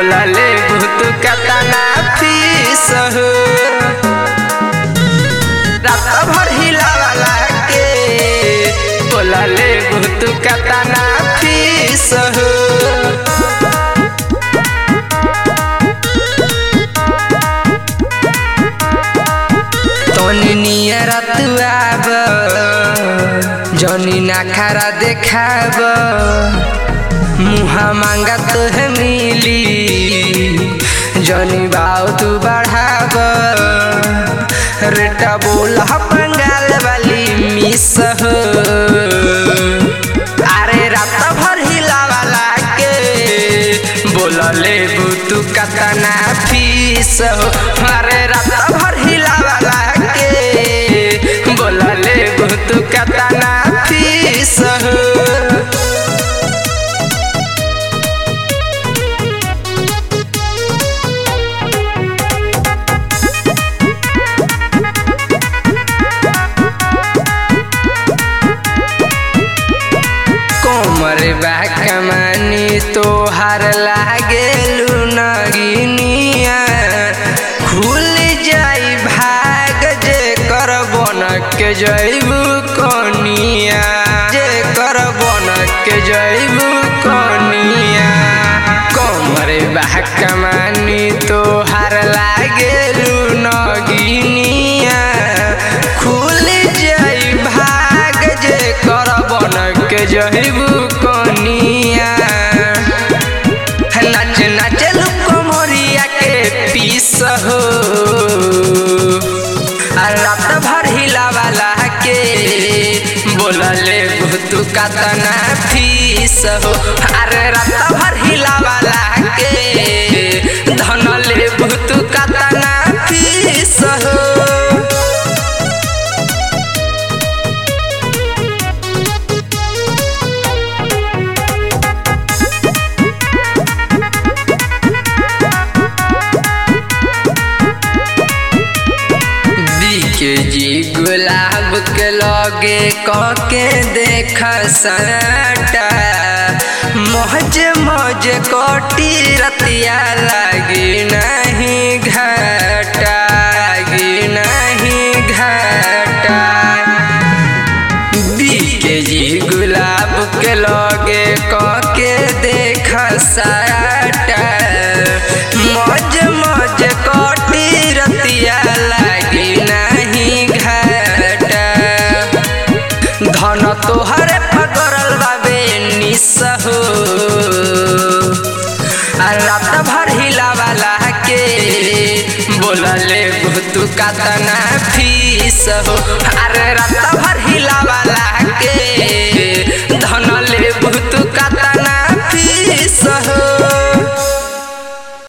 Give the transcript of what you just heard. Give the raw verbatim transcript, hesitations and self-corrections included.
बोला ले भूत कतना फीस हो रात भर हिलावाला के बोला ले भूत कतना फीस हो तोनी नियर तू आब जनी ना खरा देखाब मुहा मांगा तो है मिली जनी बाव तू बढ़ाब रेटा बोला बंगाल वाली मिस हो अरे रात भर हिलावाला के बोला ले तू कतना फीस हो अरे रात भर हिलावाला के बोला ले तू कतना फीस हो कोमरे बा कमानी तोहार लागेलू नगिनिया खुल जाई भाग जे कर बनक के जइबू कनिया जे कर बनक के जइबू कनिया कोमरे बा कमानी तोहार लागेलू नगिनिया खुल जाई भाग जे कर बनक के जइबू कनिया नाच नाच लुकोमरिया के पीस हो रात भर हिलावाला के बोला ले भूत कतना फीस हो अरे रात भर हिलावाला के धन ले भूत कतना फीस हो के जी गुलाब के लगे कके देख सटा मौज मौज कोटी रतिया लगी नहीं घाटा लगी नहीं घाटा के जी गुलाब के लगे कके देख सटा मौज मौज कोटी रतिया लगी धन तोहरे पकड़ल बाबे निस हो रात भर हिलावाला के बोला ले भूत कतना फीस हो अरे रात भर हिलावाला